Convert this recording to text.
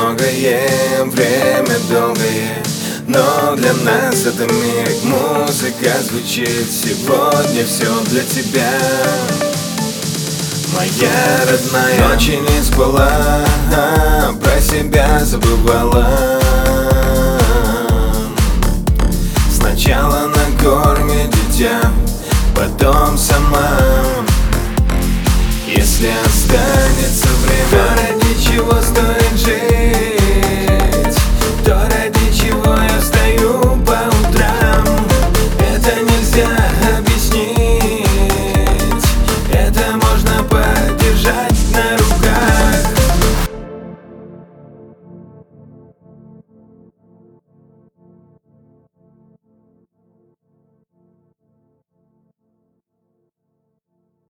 многое, время долгое, но для нас это миг. Музыка звучит сегодня, все для тебя. Моя родная ночи не спала, про себя забывала. Сначала накорми дитя, потом сама. Если останется время, ради чего стоит жить?